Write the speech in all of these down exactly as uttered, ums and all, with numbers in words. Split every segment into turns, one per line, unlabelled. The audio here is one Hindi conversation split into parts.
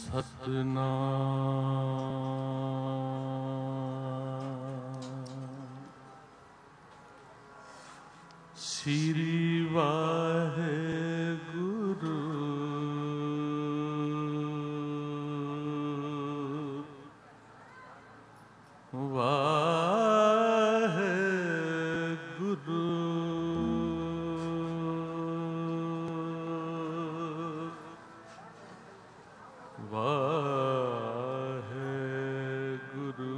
ਸ੍ਰੀ ਵਾਹਿਗੁਰੂ ਵਾਹਿਗੁਰੂ ਵਾਹਿਗੁਰੂ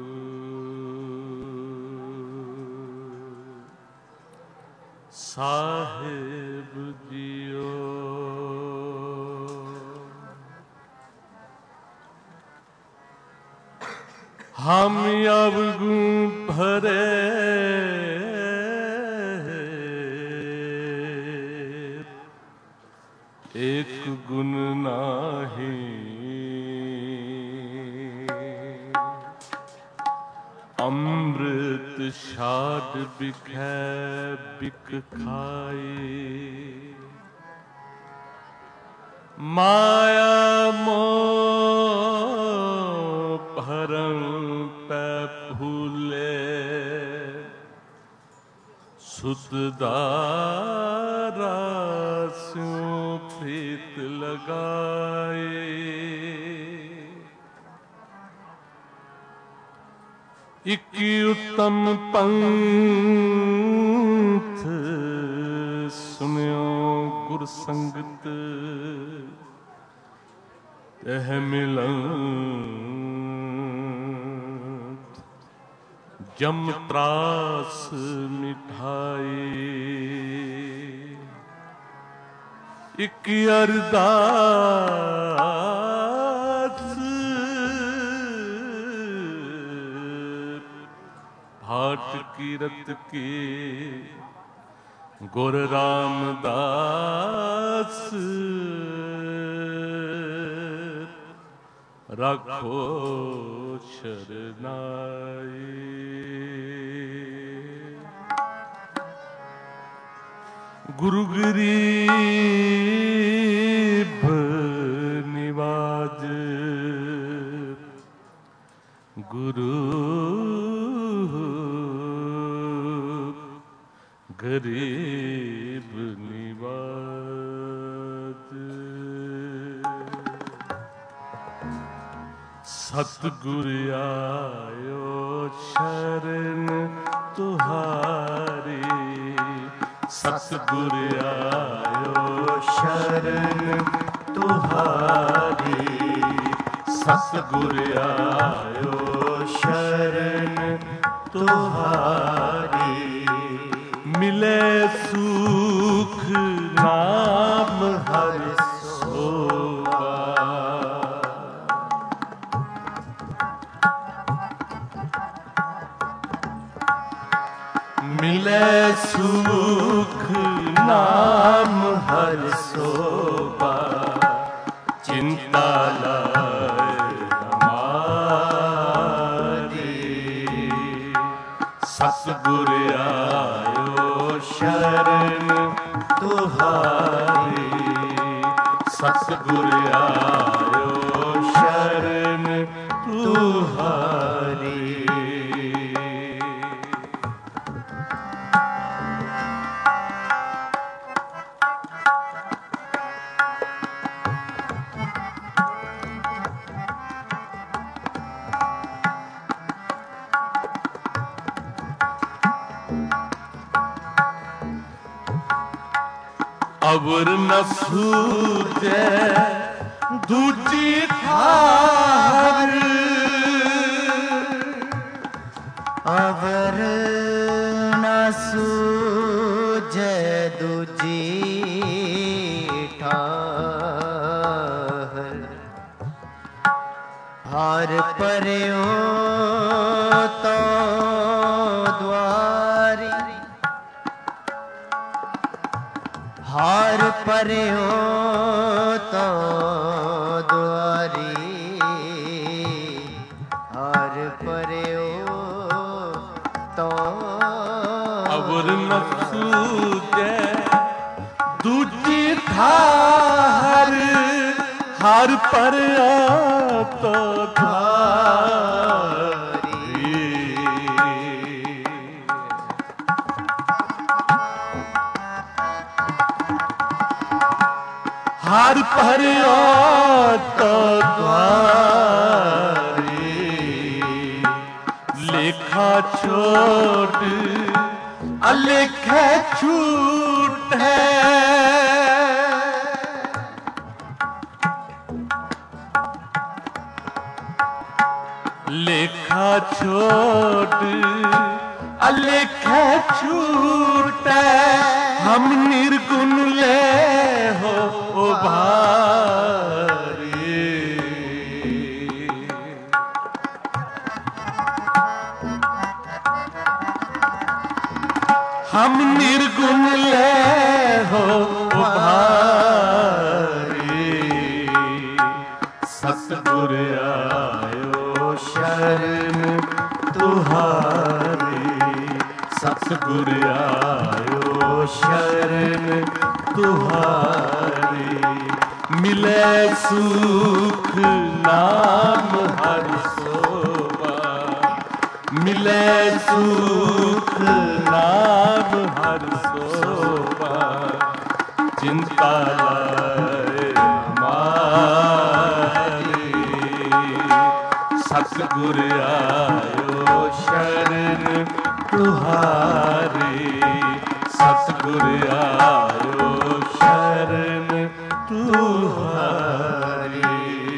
ਸਾਹਿਬ ਜੀਓ। हम अवगु भरे एक गुण नाही, अमृत छाड़ बिखै बिक खाए, माया मोह भरम पै फूले, सुतदारा स्यों प्रीत लगाए, इक उत्तम पंथ सुनियो गुर संगत, तह मिलन जम त्रास मिठाई, इक अरदास भाट कीरत की गुर रामदास, रखो शरनाई। गुरु गरीब निवाज, गुरु गरीब निवाज। सतगुर आयो शरण तुहारी, सतगुर आयो शरण तुहारी, सतगुर आयो शरण तुहारी, मिले सुख नाम हर सोवा, मिले सुख नाम हर सोवा, चिंता लाए हमारी, सतगुर आयो शरण तुहारी, सतगुर आयो शरण तुहारी। अवर न सूझे दूजी थार,
अवर न सूझे दूजी ठार, हार पर्यो तो द्वारी, हार पर्यो तो द्वारी, हार पर्यो तो
अवर न सूझे दूजी थार, ਹਰ ਪਰਿਆ ਤੋ ਧਾਰੀ। ਹਰ ਪਰਿਆ ਤੋ ਧਾਰੀ। ਲੇਖਾ ਛੋਟ ਅਲੇਖੇ ਛੂਟ ਹੈ। लेखा छोट अलेखा छूट हम निर्गुण ले हो भारी। हम निर्गुण ले हो भारी। सतगुर आयो शरण तुहारी। सतगुर आयो शरण तुहारी। मिले सुख नाम हर सोवा। मिले सुख नाम हर सोवा। चिंता लाए हमारी। सतगुर आयो शरण तुहारी। सतगुर आयो शरण तुहारी।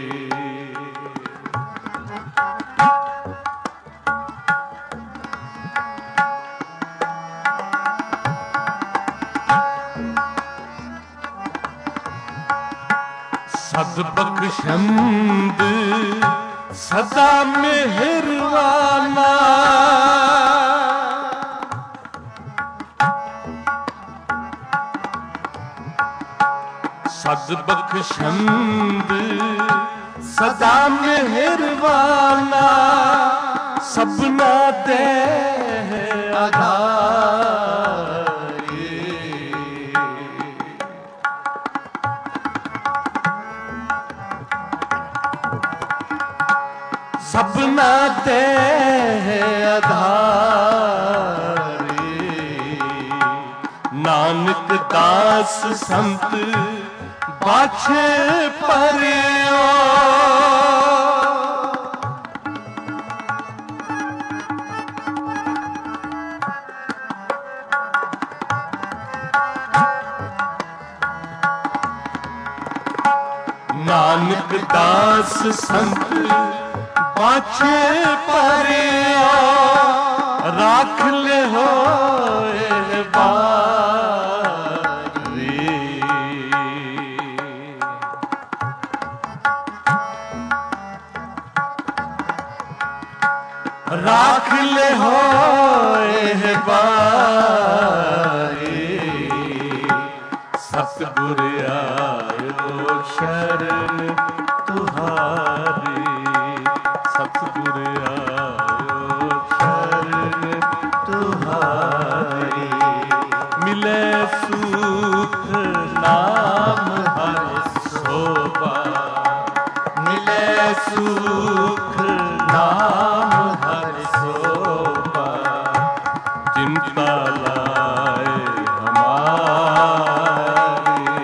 सद बख्शंद सदा मेहरबाना। सद बख्शंद सदा मेहरबाना। सबना दे आधारी। सबना दे आधारी। नानक दास संत बाछे परियो। नानक दास संत बाछे परिया। राख ले हो बारी। राख ले हो बारी। सतगुर आयो शरण तुहारी। सतगुर आयो शरण तुहारी। मिले सुख नाम हर सोवा। मिले सुख नाम हर सोवा। चिंता लाए हमारी।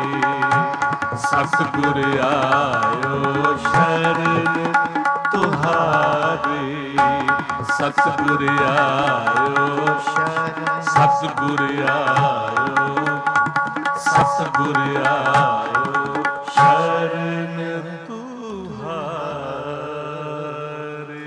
सतगुर आयो शरण तुहारी। सतगुर आयो शरण। सतगुर आयो। सतगुर आयो शरण तुहारी।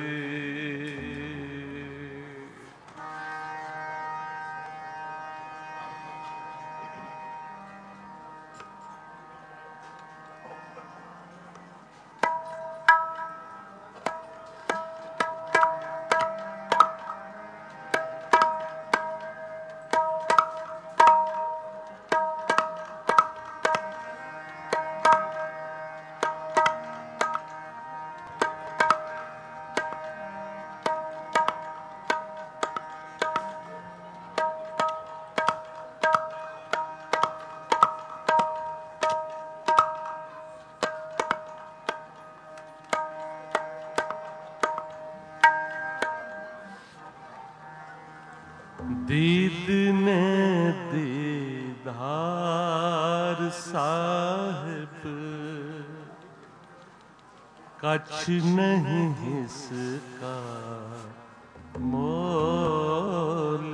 दीद ने दीदार साहिब, कछ नहीं इसका मोल।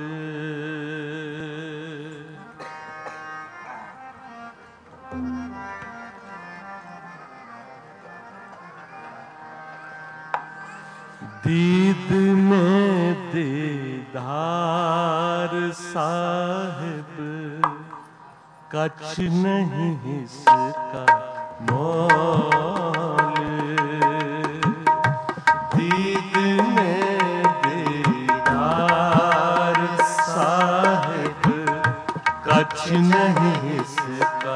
दीद में दीदार साहिब, कछ नहीं इसका मोल। दीद में दीदार साहिब, कछ नहीं इसका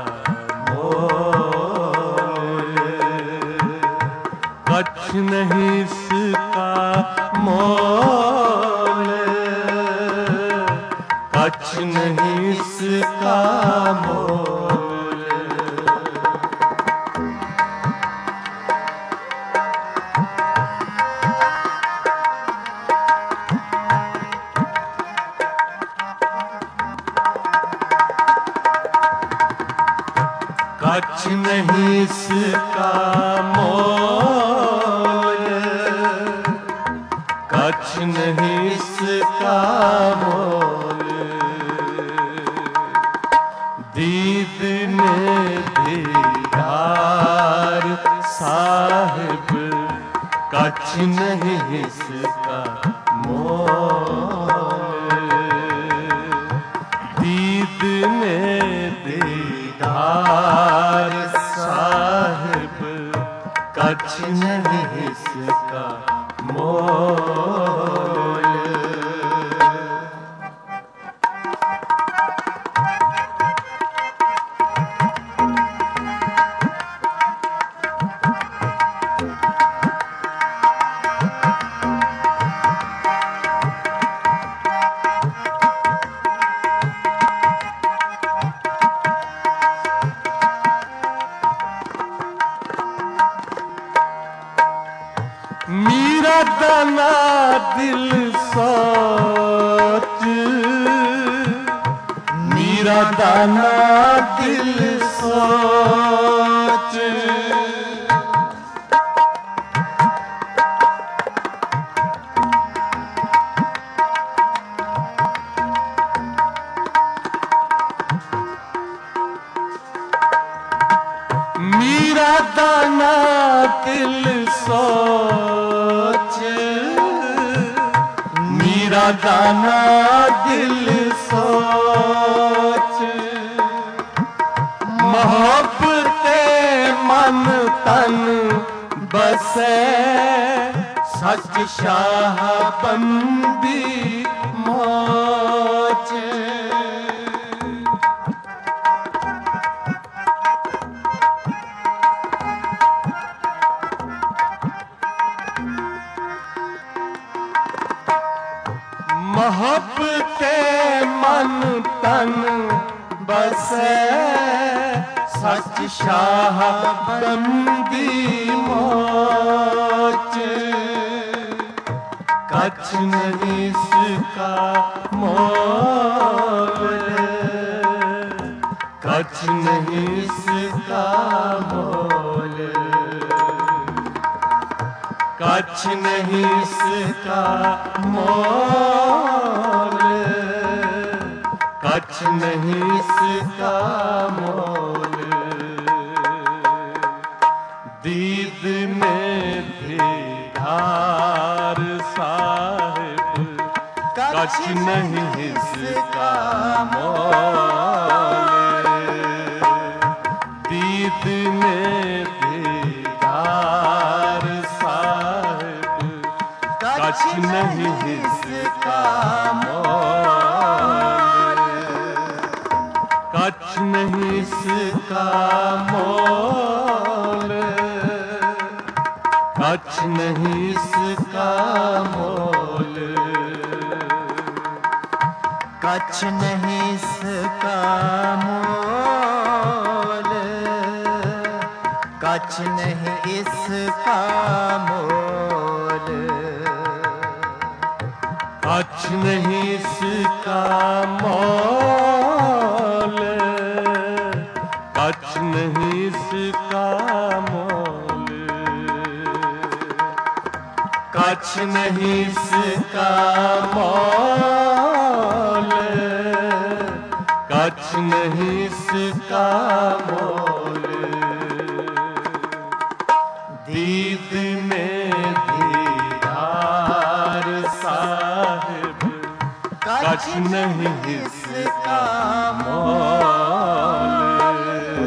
मोल। कछ नहीं इसका मोल, कछ नहीं इसका मोल। कछ नहीं इसका मोल, कछ नहीं इसका मोल। दीद ने दीदार साहिब, कछ नहीं इसका मोल। दीद ने दीदार साहिब, कछ नहीं इसका मोल। मीरा दाना दिल सोच, मीरा दाना दिल सोच। मीरा दाना दिल सोच, मीरा दाना दिल सोच। मोहब्बते मन तन बसे, सच शाह बंदी मोच। मोहब्बते मन तन बसे, सच शाह बंदी मोच। कछ नहीं इसका मोल, कछ नहीं इसका मोल। कछ नहीं इसका मोल, कछ नहीं इसका मोल। दीद में दीदार साहिब, कछ नहीं इसका मोल। दीद में दीदार साहिब, कछ नहीं इसका मोल। कछ नहीं इसका मोल, कछ नहीं इसका मोल।
कछ नहीं इसका मोल, कछ नहीं इसका मोल।
कछ नहीं इसका मोल, कछ नहीं इसका मोल, कछ नहीं इसका मोल, कछ नहीं इसका मोल। दीद में दीदार साहिब, कछ नहीं इसका मोल।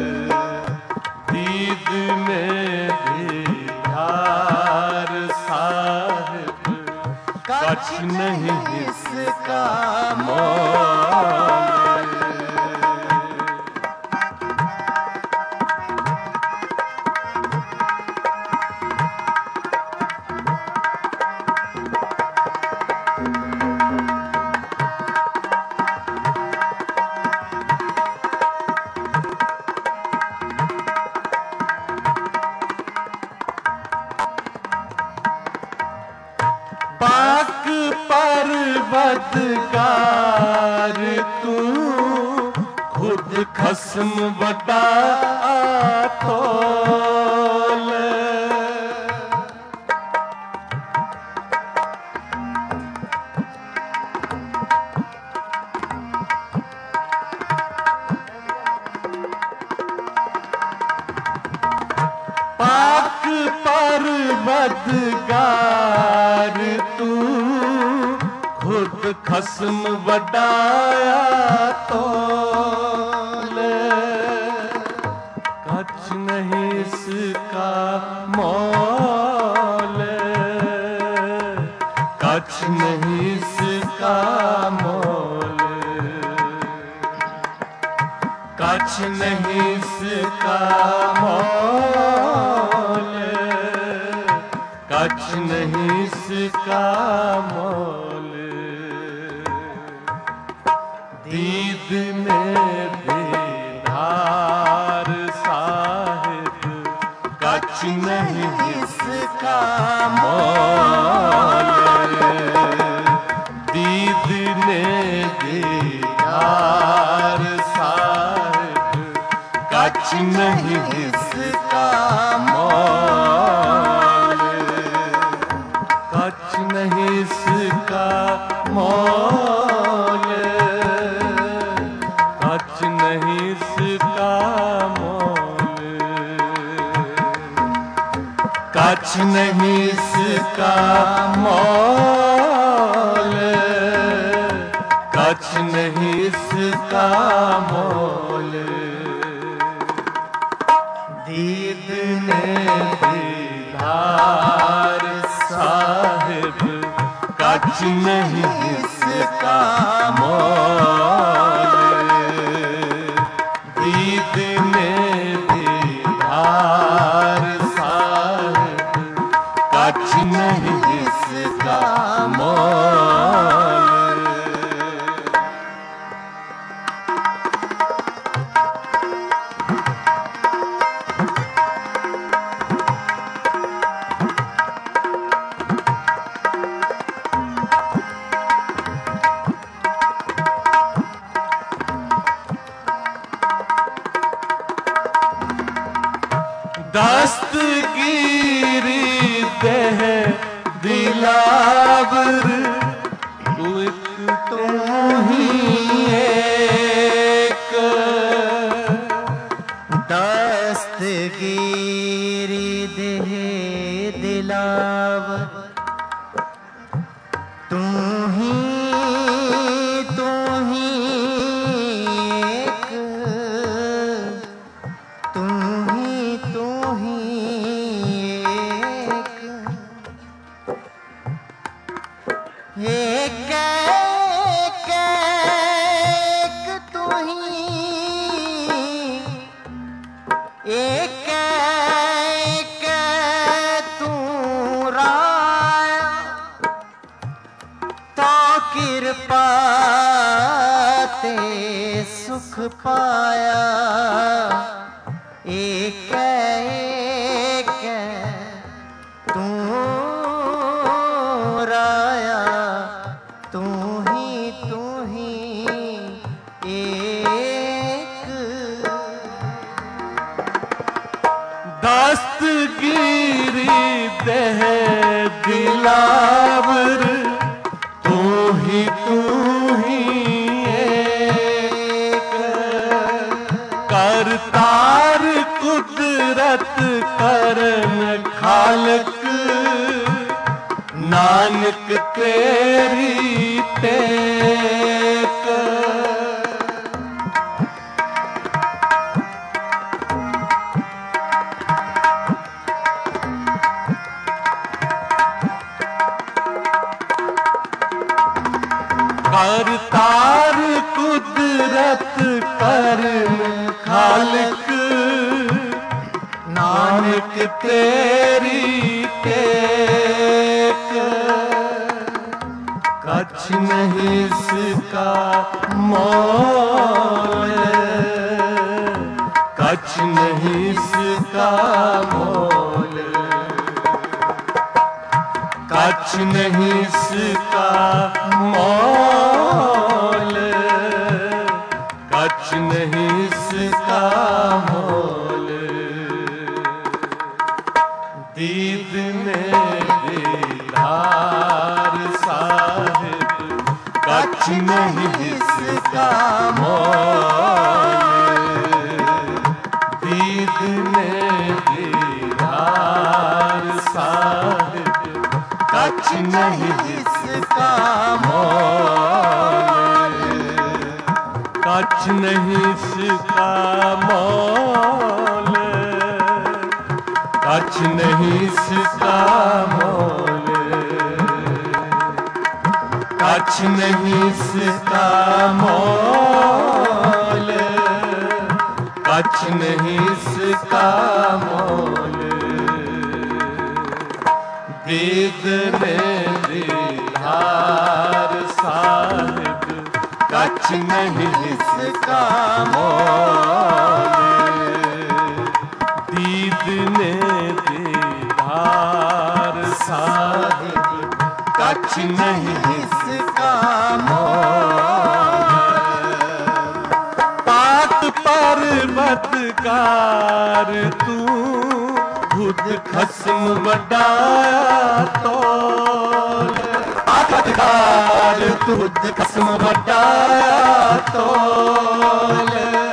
दीद में दीदार साहिब, कछ नहीं इसका मोल। पाक परवदगार तू खुद खस्म बड़ा तोल। पाक परवदगार तू खुद खस्म वडाया तोल। कछ नहीं इसका मोल, कछ नहीं इसका मोल, कछ नहीं इसका मोल, कछ नहीं इसका मोल। दीद में दीदार साहिब, कछ नहीं इसका मोल। दीद में दीदार साहिब, कछ नहीं इसका मोल। कछ नहीं इसका मोल, कछ नहीं इसका मोल, कछ नहीं इसका मोल, कछ नहीं इसका मोल। दीद ने दीदार साहिब, कछ नहीं इसका मोल। दीद ने दीदार साहिब, कछ नहीं इसका मोल। दस्तगीरी देह दिलावर, तू एक तो ही एक।
दस्तगीरी देह दिलावर, तू ही तू ही एक। तू ही तू ही एक। एक एक एक तू ही एक एक तू राया, तो कृपा ते सुख पाया। एक एक तू राया, तू
दस्तगीरी देह दिलावर तू ही तू ही एक करतार कुदरत करन खालक नानक तेरी टेक करतार कुदरत करन खालक नानक तेरी टेक कछ नहीं इसका मोल कछ नहीं इसका मोल कछ नहीं इसका मोल कछ नहीं इसका मोल दीद ने दीदार साहिब कछ नहीं इसका मोल दीद ने दीदार साहिब कछ नहीं इसका मोल कछ नहीं इसका मोल कछ नहीं इसका मोल कछ नहीं इसका मोल कछ नहीं इसका मोल दीद ने दीदार साहिब कछ नहीं इसका मोल दीद ने दीदार साहिब कछ नहीं इसका मोल पात पर्वतकार तू खुद खस्म बढ़ाया तोल आखतकार खुद खस्म बढ़ाया तोल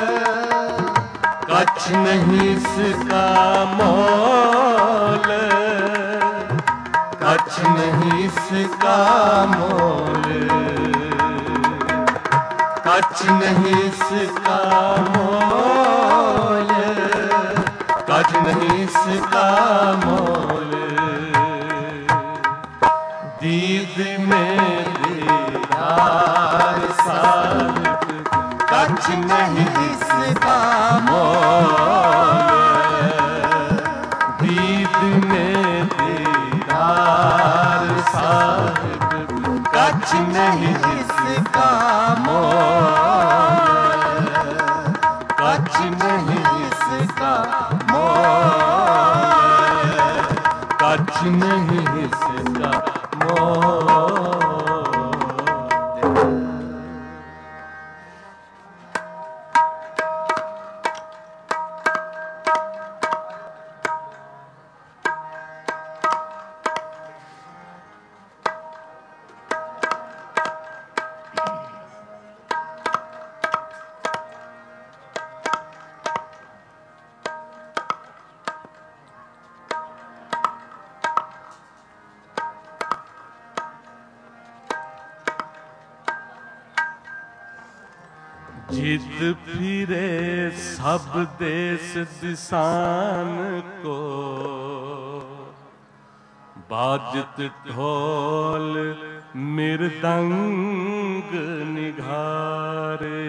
कछ नहीं इसका मोल कछ नहीं इसका मोल कछ नहीं इसका मोल कछ नहीं इसका मोल दीद में दीदार साहिब कछ नहीं इसका मोल दीद में दीदार साहिब कछ नहीं इसका मोल कछ नहीं इसका मोल कछ नहीं इसका मोल जित फिरे सब देश दिसान को बाजत ढोल मृदंग निघारे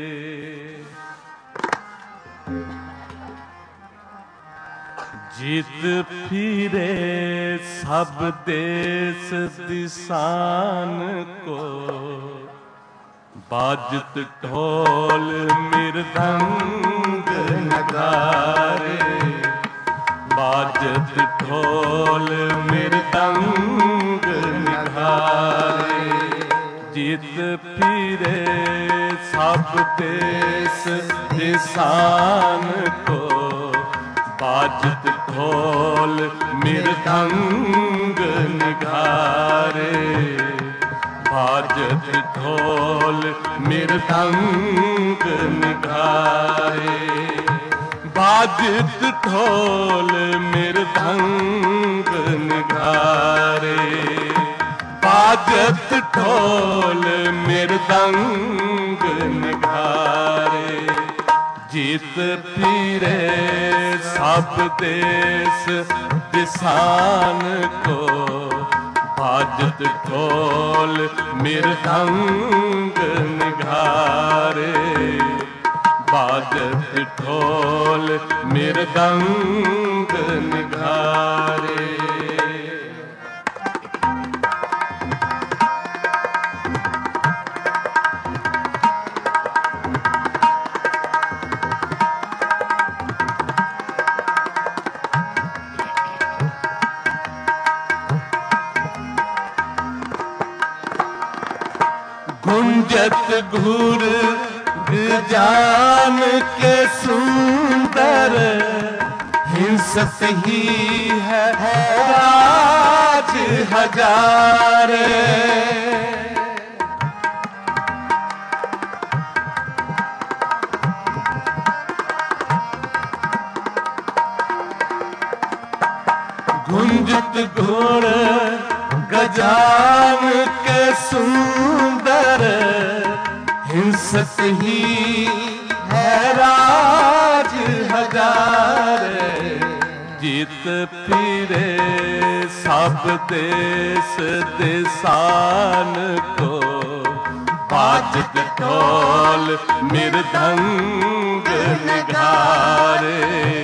जित फिरे सब देश दिसान को बाजत ढोल मृदंग नगारे बाजत ढोल मृदंग नगारे जित फिरे सब देश दिसान को बाजत ढोल मृदंग निघारे, बाजत ढोल मृदंग निघारे, बाजत ढोल मृदंग निघारे, बाजत ढोल मृदंग निघारे। जीत फिरे सब देश दिसान को, बाजत ढोल मृदंग निघारे, बाजत ढोल मृदंग निघारे। गुंजत घूर गजान के सुंदर, हिंसत ही है राज हजारे। गुंजत घोर गजान के सुंदर, हिंसत ही है राज हजारे। जीत फिरे सब देश दिसान को, बाजत ढोल मृदंग निघारे,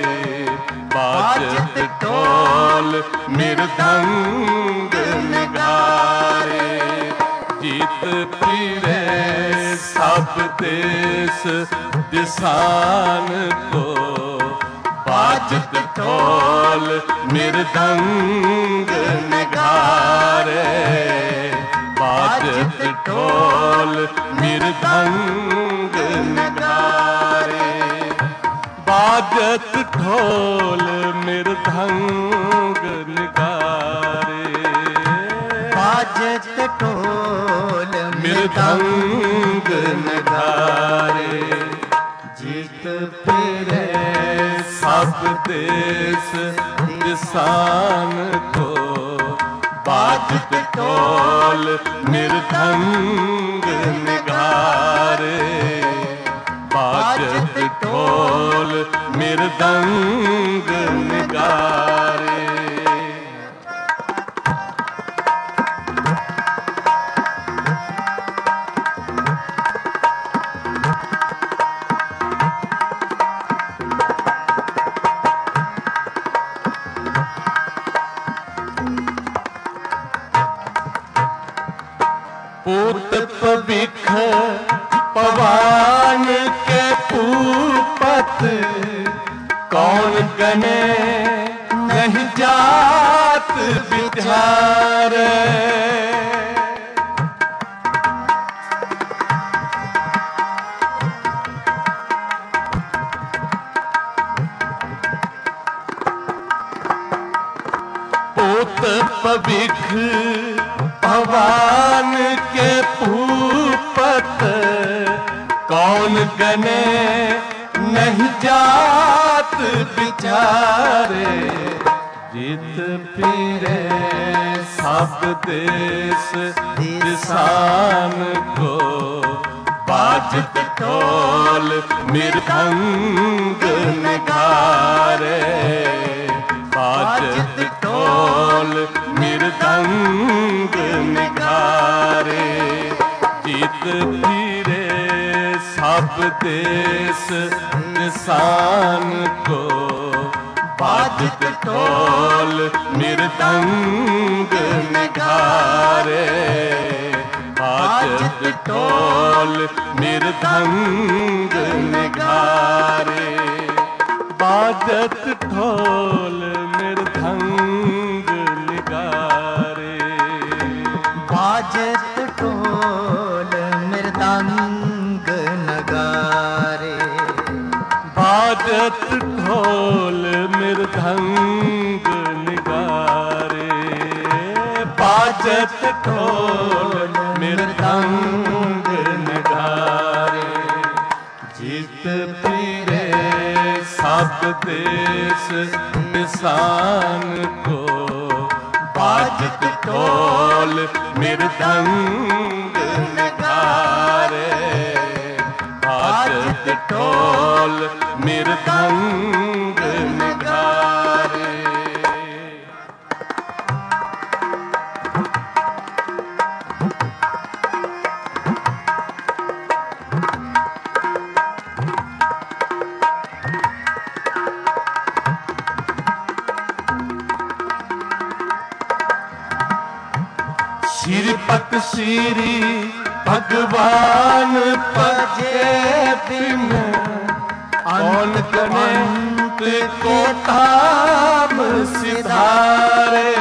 बाजत ढोल मृदंग निघारे। जीत फिरे सब देश दिसान को, बाजत ढोल मृदंग निघारे, बाजत ढोल मृदंग निघारे, बाजत ढोल मृदंग निघारे,
बाजत ढोल
मृदंग निघारे। जीत फिरे सब देश दिसान को, बाजत ढोल मृदंग निघारे, बाजत ढोल मृदंग निघारे। पूत पविख पवान के पूपत, कौन गने नहीं जात बिचारे। पूत पविख भगवान के पूपत, कौन गने नहीं जात बिचारे। जीत फिरे सब देश दिसान को, बाजत ढोल मृदंग निघारे, बाजत ढोल मृदंग निघारे। जीत फिरे सब देश दिसान को, बाजत ढोल मृदंग निघारे, बाजत ढोल मृदंग निघारे, बाजत ढोल मृदंग निघारे,
बाजत ढोल मृदंग नगारे,
बाजत ढोल मृदंग बाजत ढोल मृदंग नगारे। जीत फिरे सब देश दिसान को, बाजत ढोल मृदंग नगारे। बाजत ढोल मृदंग नगारे। श्रीपत श्री भगवान पजे बिन, कौन अनंत को धाम सिधारे।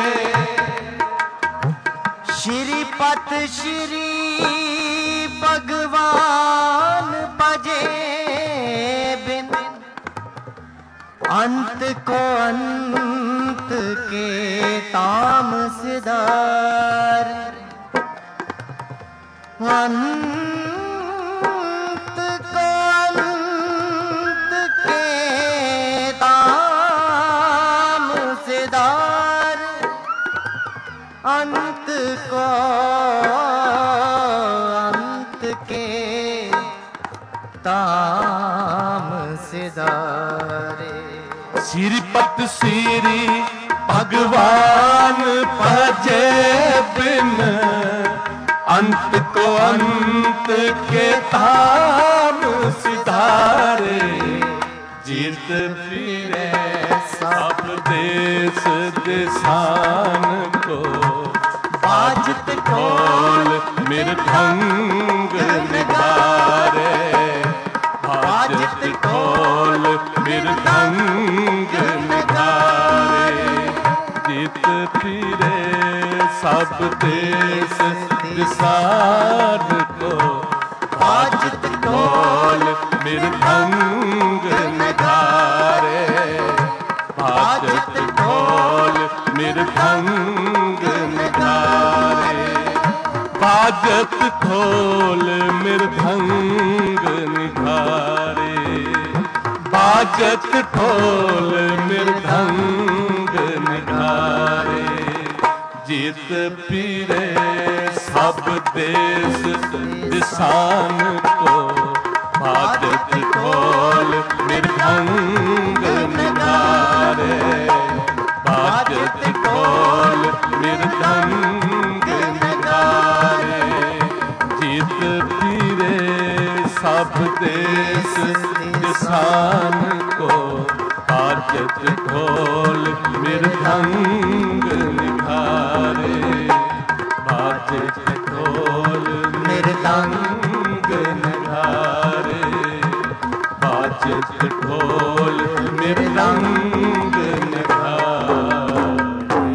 श्रीपत श्री भगवान भजे बिन, अंत को अंत के ताम सिधार। अंत को अंत के ताम सिधार। अंत को अंत के ताम सिधारे।
श्रीपत श्री भगवान भजे बिन, अंत को अंत के धाम सिधारे। जीत फिरे सब देश दिसान को, बाजत ढोल मृदंग नगारे। बाजत ढोल मृदंग नगारे। जीत फिरे सब देश दिसान को, बाजत ढोल मृदंग नगारे। बाजत ढोल मृदंग नगारे। बाजत ढोल मृदंग नगारे। बाजत ढोल मृदंग नगारे। जीत फिरे सब देश दिसान को, बाजत ढोल मृदंग नगारे। बाजत ढोल मृदंग नगारे। जीत फिरे सब देश दिसान को, बाजत ढोल मृदंग नगारे। बाजत ढोल मृदंग नगारे। बाजत ढोल मृदंग नगारे।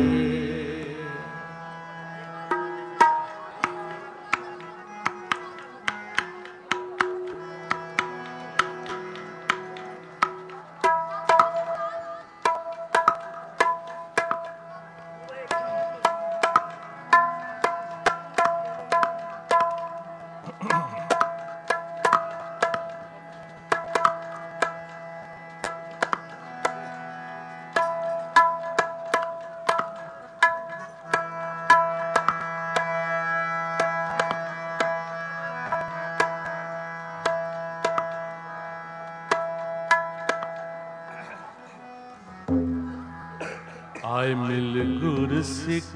आए मिल गुर सिख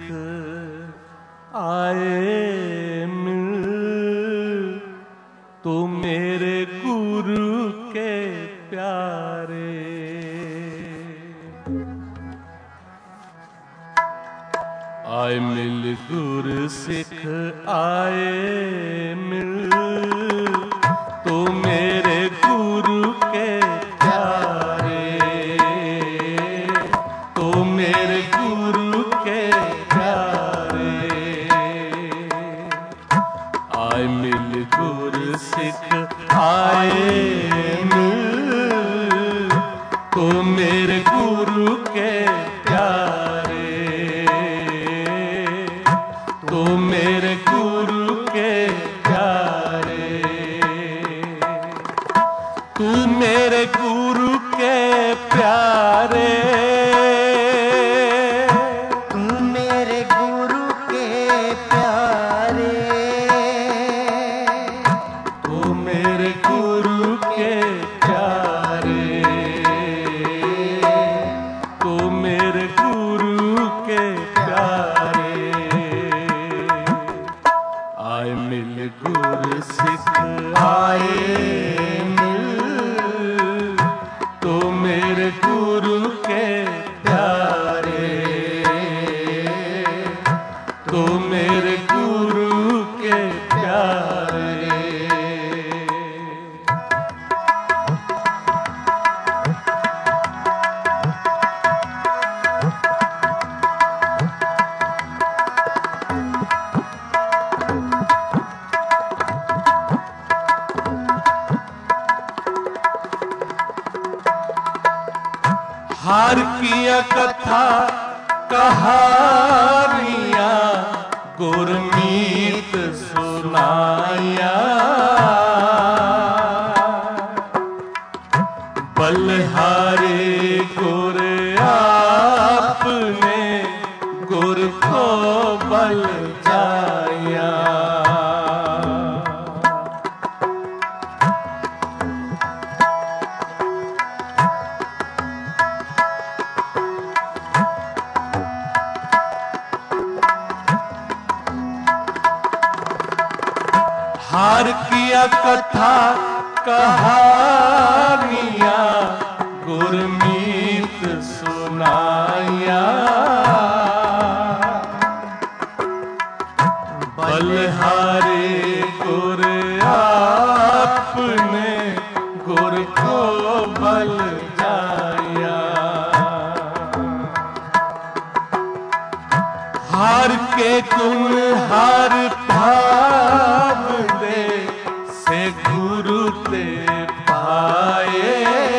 आए मिल, तो मेरे गुरु के प्यारे। आए मिल गुर सिख आए मिल, तो मेरे गुरु के प्यारे। तो मेरे गुरु के प्यारे। आए मिल गुर सिख आए मिल, तो मेरे गुरु के प्यारे। तो मेरे गुरु के प्यारे। हार किया कथा कहानियां गुरमीत सुनाया, बलहारे गुर आपने गुर को बल जाया। हार किया कथा कहानियां गुरमीत सुनाया, बलहारे गुर आपने गुर को बल जाया। हार के गुण हार भाव दे से गुरु ते पाए,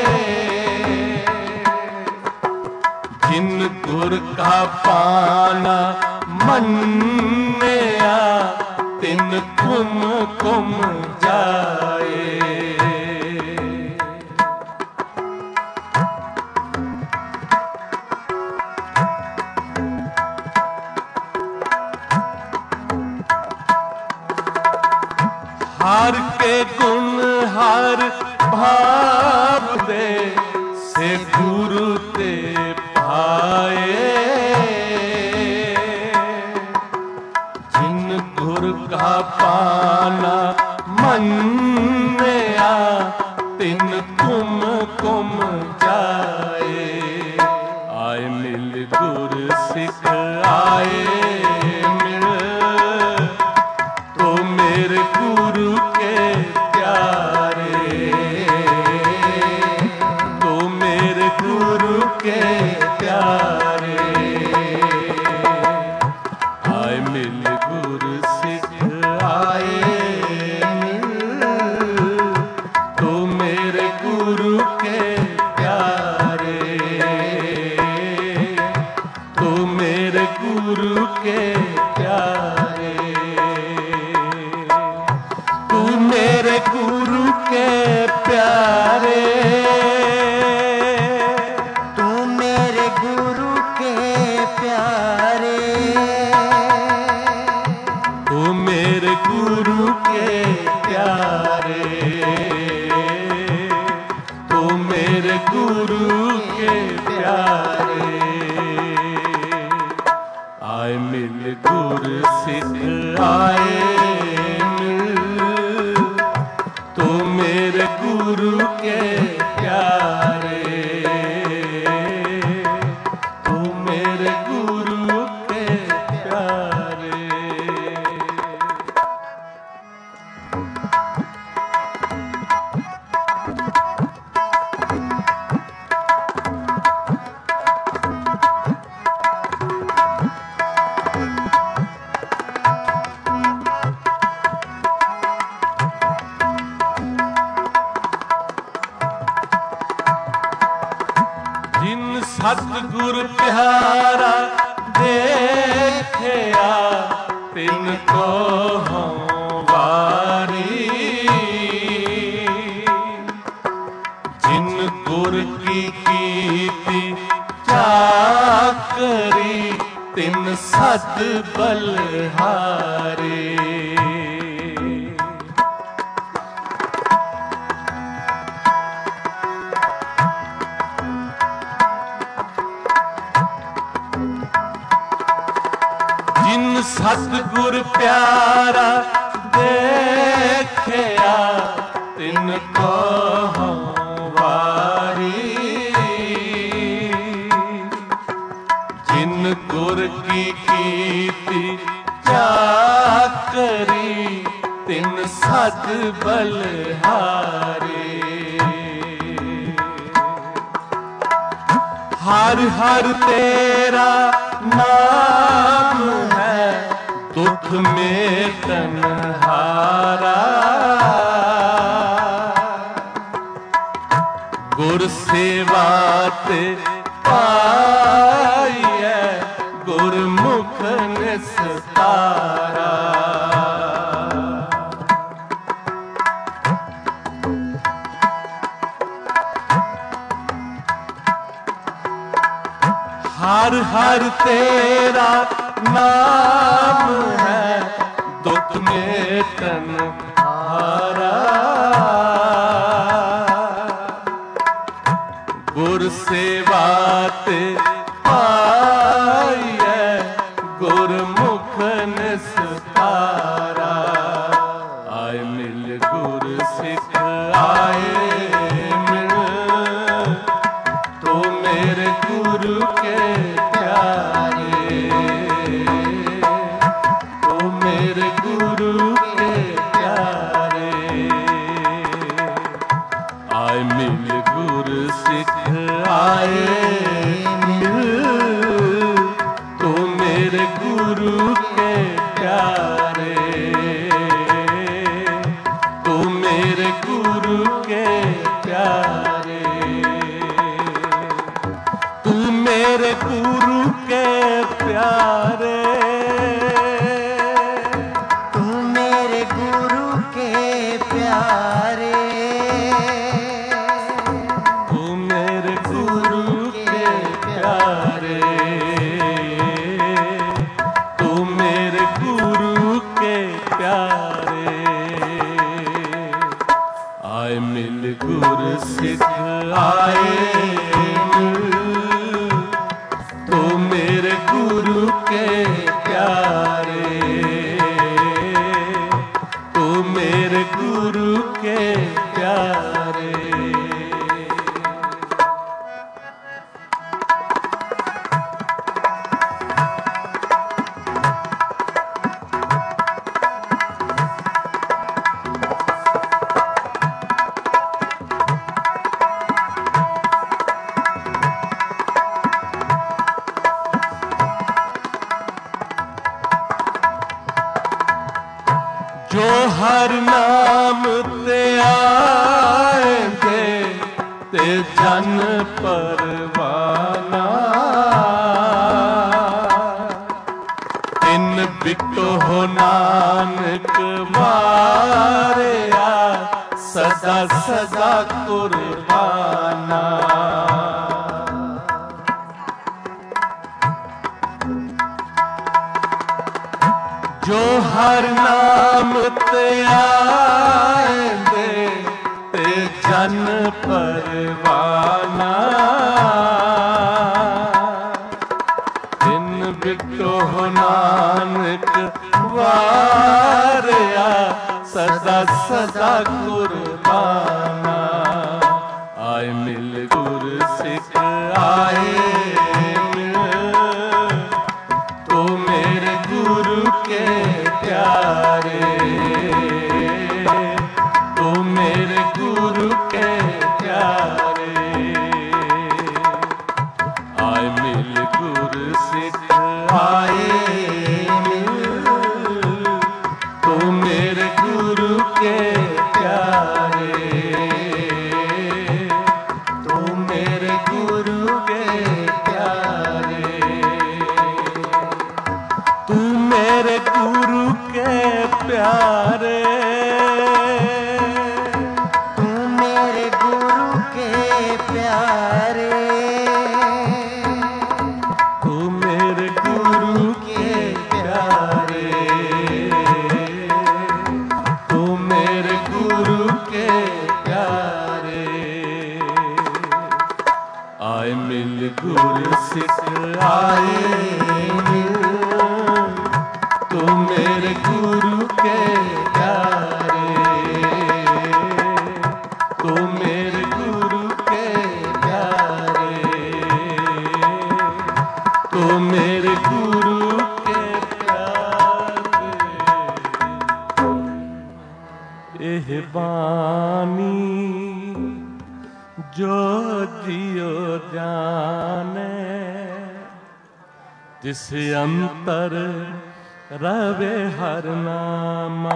जिन गुर का पाना मन्या तिन कुम कुम जाए। हार के गुण हार भाव दे से गुरु ते पाए, जिन गुर का पाना मन्या तिन कुम कुम जाए। आए मिल गुर सिख आए मिल, तो मेरे गुरु के प्यारे, तो मेरे गुरु के प्यारे। आए मिल गुरु सिख आए मिल, तो मेरे गुरु के प्यारे, तो मेरे गुरु के प्यारे। तू मेरे गुरु के प्यारे,
तू मेरे गुरु के प्यारे,
तू मेरे गुरु के प्यारे, तू मेरे गुरु के प्यारे। आए मिल गुर सिख आए मिल, तो मेरे गुरु के प्यारे, तो मेरे गुरु के प्यारे। जिन सतगुर प्यारा देखया तिन को हों वारी, जिन गुर की कीती चाकरी तिन सद बलहारी। जिन सतगुर प्यारा देखया तिन को हों वारी, जिन गुर की कीती चाकरी तिन सद बलहारे। हर हर तेरा नाम है दुख में तन्हारा। गुर सेवा ते पाई है गुरमुख निस्तारा। हर हर तेरा नाम है दुख में तन्हारा। गुर सेवा ते पाई है गुरमुख निस्तारा। आए मिल गुर सिख आए मिल तो मेरे गुरु के प्यारे। तो मेरे गुरु के प्यारे। आए मिल गुर सिख आए मिल तो मेरे गुरु के प्यारे। तो मेरे गुरु के प्यारे। तू मेरे गुरु के प्यारे।
तू मेरे गुरु के प्यारे।
तू मेरे गुरु के प्यारे। तू मेरे गुरु के प्यारे। आए मिल गुर सिख आए मिल तो मेरे गुरु के प्यारे। तो मेरे गुरु के प्यारे। जो हर नाम ते आएंगे ते जन परवाना। इन बिटो हो नानक मारिया सदा सदा कुर्बाना। जो हर नाम ते आएंगे ते जन परवाना। इन बिटो नानक वारिया सदा सदा कुर्बाना। आए मिल गुर सिख आए मिल तो मेरे गुरु के प्यारे। तो मेरे गुरु के प्यारे। आए मिल गुर सिख आए मिल तो मेरे गुरु के प्यारे। तो मेरे गुरु के प्यारे। तू मेरे गुरु के प्यारे।
तू मेरे गुरु के प्यारे।
तू मेरे गुरु के प्यारे। तू मेरे गुरु के प्यारे। आए मिल गुर सिख आए मिल तो मेरे गुरु के प्यारे। तो मेरे गुरु के प्यारे। तो मेरे गुरु के प्यारे। बानी जो जियो जाने, तिस अंतर रवे हर नामा।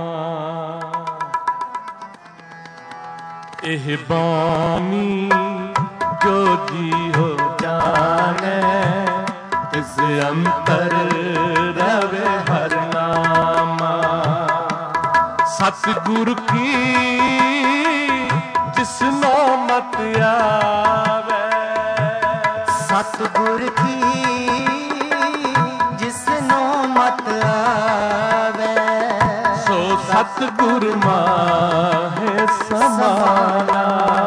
एह बानी जो जियो जाने, तिस अंतर रवे हर नामा। सतगुरु की जिसनो मत आवे,
सतगुरु की जिसनो मत आवे,
सो सतगुरु माहे समाना।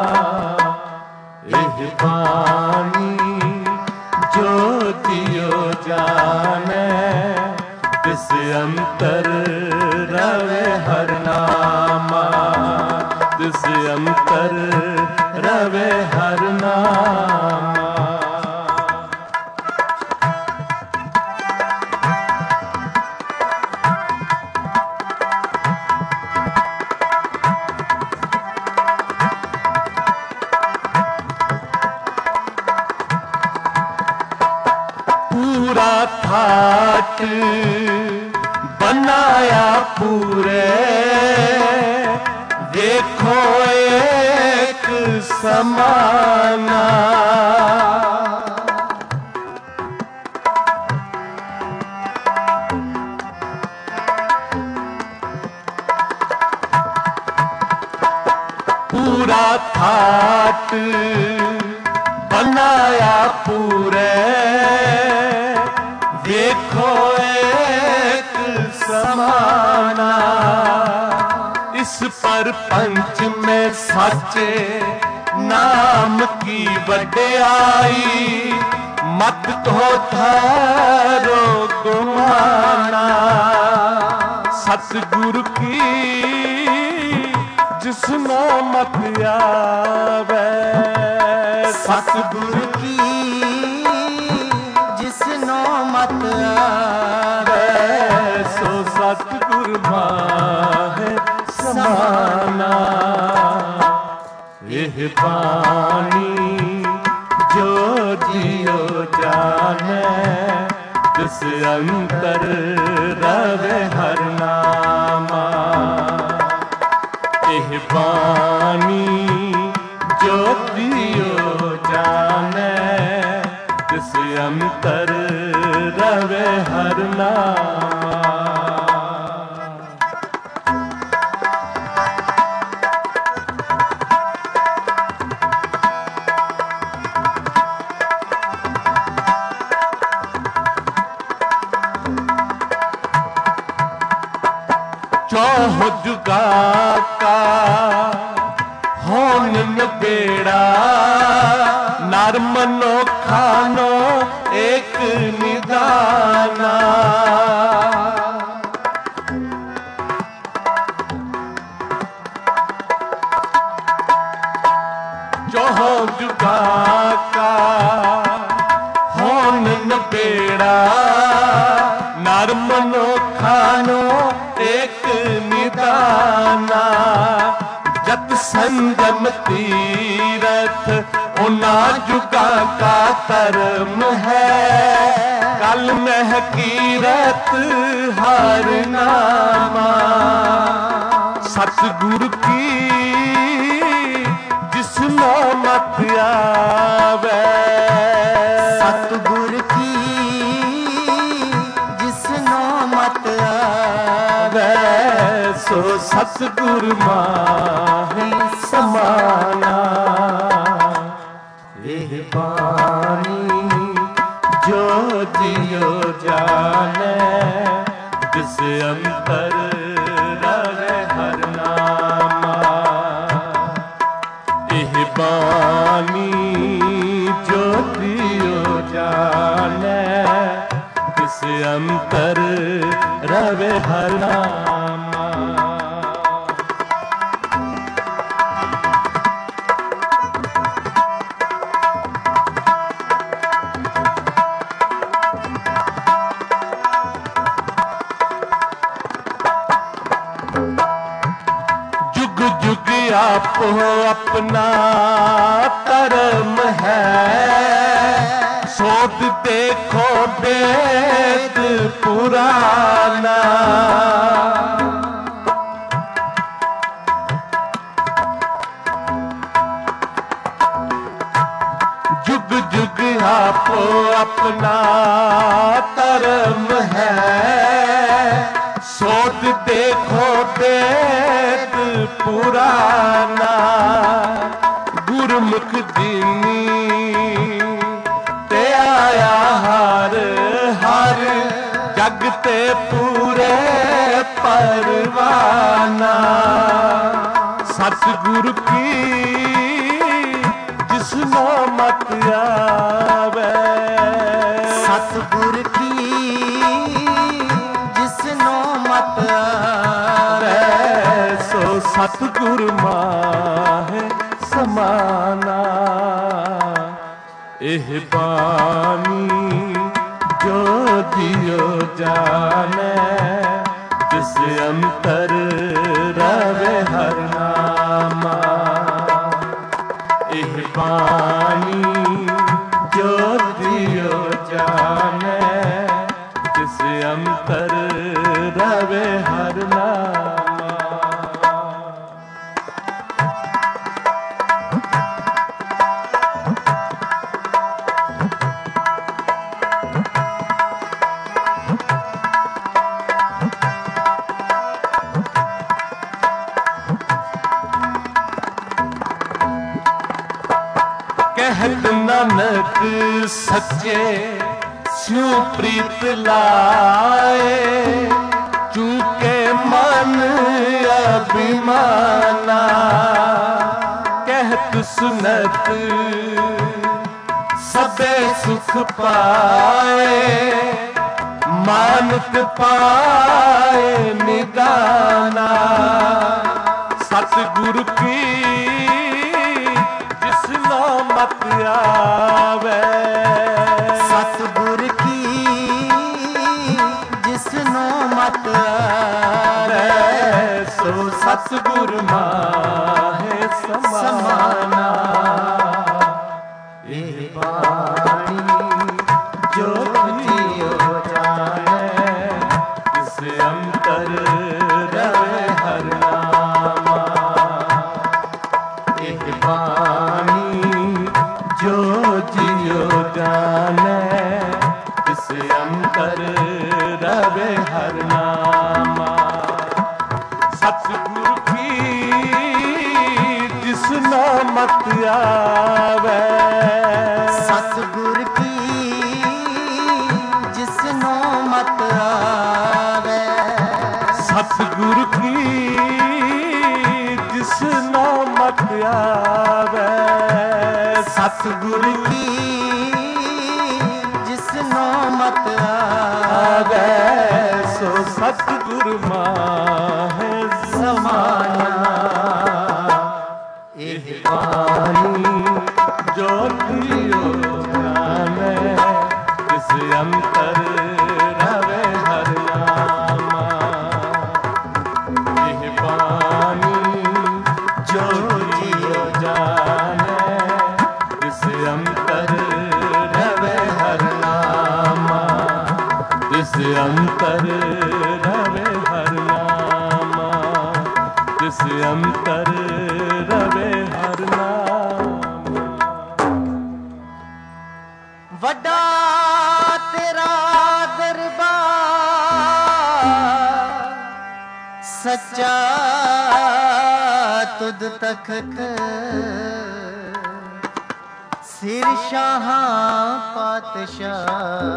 एह बानी जो जियो जाने, तिस अंतर रवे हर नामा, तिस अंतर रवे हर नामा। पूरा ठाट बनाया पूरे, देखो एक समाना। पूरा ठाट बनाया पूरे, देखो एक समाना। इस पर पंच में साचे नाम की वड्याई, मत तो थारो गुमाना। सतगुरु की जिसनो मत आवे,
सतगुरु की जिसनो मत आवे,
सो सतगुरु माहे समाना। एह बानी जो जियो जाने, तिस अंतर रवे हर नामा। एह बानी जो जियो जाने, तिस अंतर रवे हर नामा। चौह जुगा का होन नबेड़ा, नर मनो खानो एक निदाना। चौह जुगा का होन नबेड़ा, नर मनो खानो एक निदाना। जत संजम तीरथ उना जुगा का कर्म है, कल मह कीरत हर नामा। सतगुरु की जिसनो मत आवे,
सतगुरु की जिसनो मत आवे,
सो सतगुरु माहे समाना। एह बानी जो जियो जाने, जिस अंतर रवे हर नामा। एह बानी जो जियो जाने, जिस अंतर रवे हर नामा। जुग जुग आपो अपना धर्म है, सोच देखो वेद पुराना। जुग जुग आपो अपना धर्म है, सोच देखो वेद पुराना। गुरमुख दीनी ते आया हर हर, जग ते पूरे परवाना। सतगुरु की जिसनो मत आवे,
सतगुर की जिसनो मत आवे,
सो सतगुर माहे समाना। एह बानी जो जियो जाने, जिस अंतर रवे हर नामा। एह बानी जो जियो जाने, जिस अंतर रवे हर नामा। कहत नानक सच्चे स्यों प्रीत लाए, चूके मन अभिमाना। कहत सुनत सबे सुख पाए, मानत पाए निदाना। सतगुरु की मत आवे,
सतगुर की जिसनो मत आवे,
सो सतगुर माहे समाना। एह बानी जो जियो जाने, इस अंतर रवे हर नामा। एह बानी जो जियो जाने, इस अंतर रवे हर नामा। सतगुरु की जिसनो मत आवे,
सतगुर की जिसनो मत आवे,
सतगुरु की जिसनो मत आवे।
सतगुरु की जिसनो मत आवे,
सो सतगुरु माहे समाना। एह बानी जो जियो जाने, इस अंतर रवे हर नामा। एह बानी जो जियो जाने, इस अंतर रवे हर नामा। इस अंतर रवे हर नामा, इस अंतर रवे हर नामा।
वड्डा तेरा दरबार, सच्चा तुद तखत, सिर शाह पातशाह,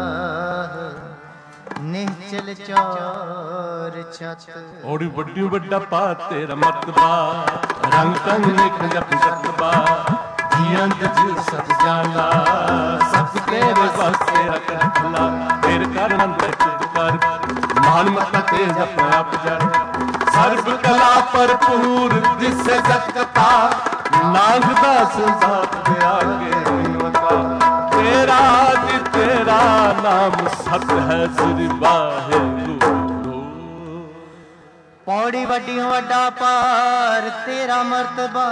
निहचल चौर छत।
ओड़ी बड्डी बड्डा पा तेरा मर्तबा, रंग तंग लिख जप सकबा। जियां दिल सब जाला, सब तेरे वास्ते रखला। तेरे कर नंद तुद कर, मान मत तेज अपने आप जड़। सर्व कला भरपूर दिसे जगता, नाग दास बाप दे आगे निवता। तेरा जी तेरा नाम सत है, श्री वाहेगुरु।
पौड़ी वड्डियों वड्डा पार तेरा मर्तबा,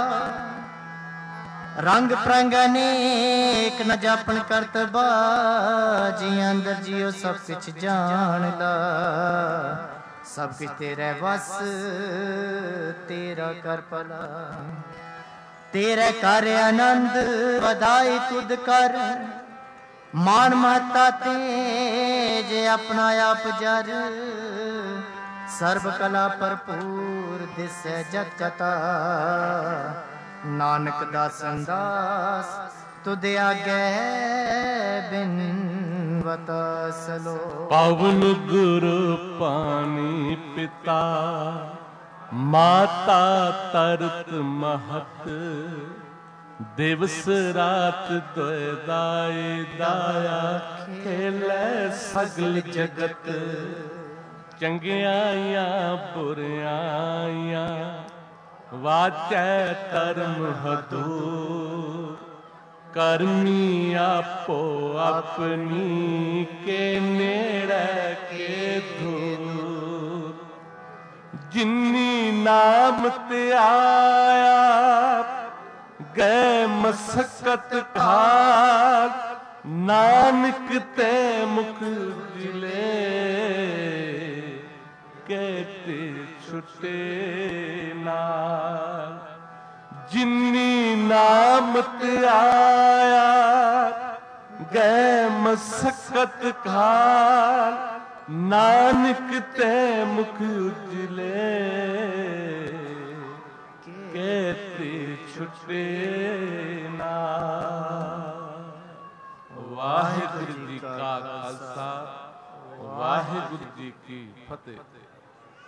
रंग प्रंग अनेक न जापन करतबा, जी अंदर जियो सब कुछ जान ला, सब कुछ तेरे वस तेरा कर भला। तेरे कर आनंद वधाई तुद कर, मान महता तेज अपना आप जर, सर्व कला भरपूर दिसै जत कता, नानक दासन दास तुद आगे बिन वतसलो।
पवन गुरु पानी पिता, माता तरत महत, दिवस रात दोए दाए दाया, खेलै सगल जगत, चंगियाइयां बुरियाइयां, वाचै धर्म हदूर, करनी आपो अपनी, के नेड़े के दूर। जिन्नी नाम ते आया, गए मसकत खार, नानक ते मुख जिले, कहते छुटे नाल। जिन्नी नाम ते आया, गए मसकत खाल, नानक ते मुख उजले, कहते छुटे नाल। वाहिगुरु जी का खालसा, वाहिगुरु जी की फतेह।